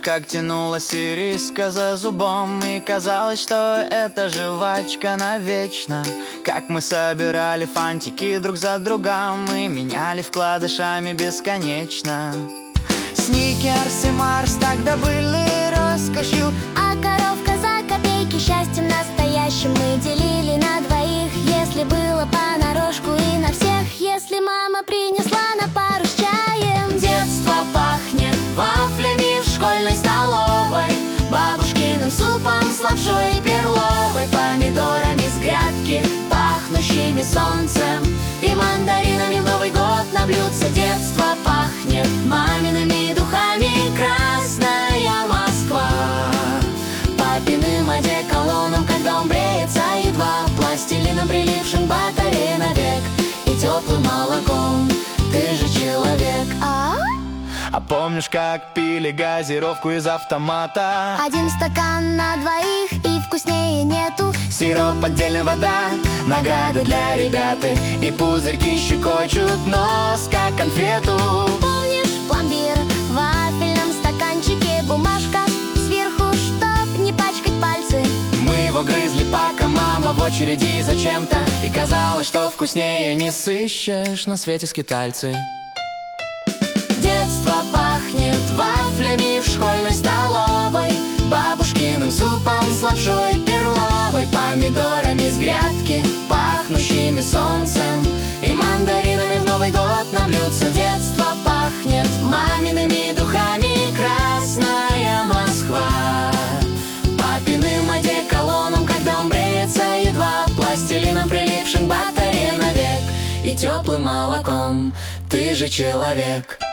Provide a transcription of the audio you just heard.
как тянулась ириска за зубом, и казалось, что это жвачка навечно. Как мы собирали фантики друг за другом и меняли вкладышами бесконечно. Сникерс и Марс тогда были роскошью, а коровка за копейки счастьем настоящим мы делили на двоих. Если было понарошку и на всех, если мама принесла на пару с чаем. Детство пахнет вафлями в школьной столовой, бабушкиным супом с лапшой и перловой, помидорами с грядки, пахнущими солнцем, и мандаринами в Новый год на блюдце. Детство пахнет мамиными духами, красная Москва, папиным одеколоном, когда он бреется едва, пластилином, прилипшим батарее навек, и теплым молоком. Ты же человек. А помнишь, как пили газировку из автомата? Один стакан на двоих, и вкуснее нету. Сироп, отдельно вода, награда для ребят, и пузырьки щекочут нос, как конфету. Помнишь пломбир в вафельном стаканчике, бумажка сверху, чтоб не пачкать пальцы? Мы его грызли, пока мама в очереди зачем-то, и казалось, что вкуснее не сыщешь на свете скитальцы. Детство пахнет вафлями в школьной столовой, бабушкиным супом с лапшой перловой, помидорами с грядки, пахнущими солнцем, и мандаринами в Новый год на блюдце. Детство пахнет мамиными духами, красная Москва, папиным одеколоном, когда он бреется едва, пластилином, прилипшим к батарее навек, и теплым молоком. Ты же человек.